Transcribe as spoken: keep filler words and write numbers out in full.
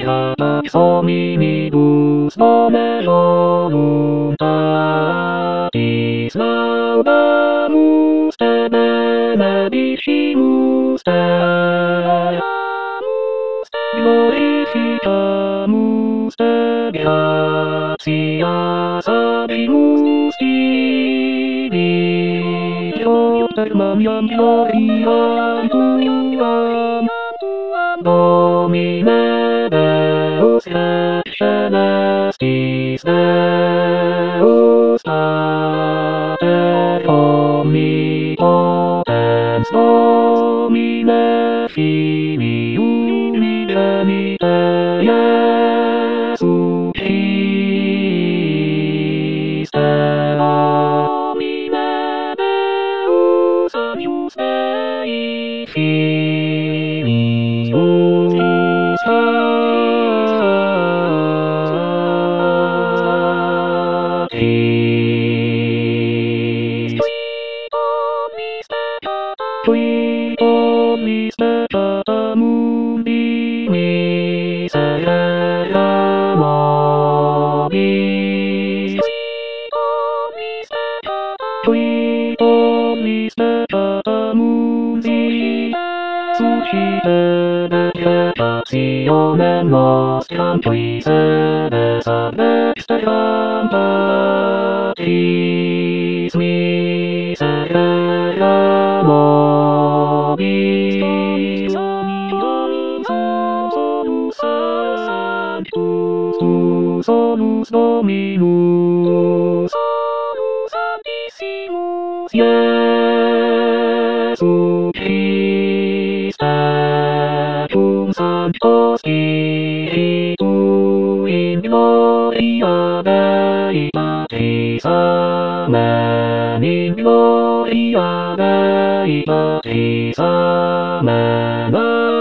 Beatus hominibus nomen voluntatis laudamus te benedicimus te glorificamus te gratias habemus tibi per maniam gloriam tuam Domine Deus et celestis Deus Pater omnipotens Domine Filium Unigenitte Iesu Christe Domine Deus agnus Dei Filius Sanctis Qui omnis peccata mundi miserere nobis Qui omnis peccata mundi suscite decretationem nostram qui sedes ad exterram Patris miserere nobis solus sanctus tu solus Dominus solus sanctissimus Iesu Christe cum Sancto Spiritu in gloria Dei Patris Amen in gloria Dei Patris Amen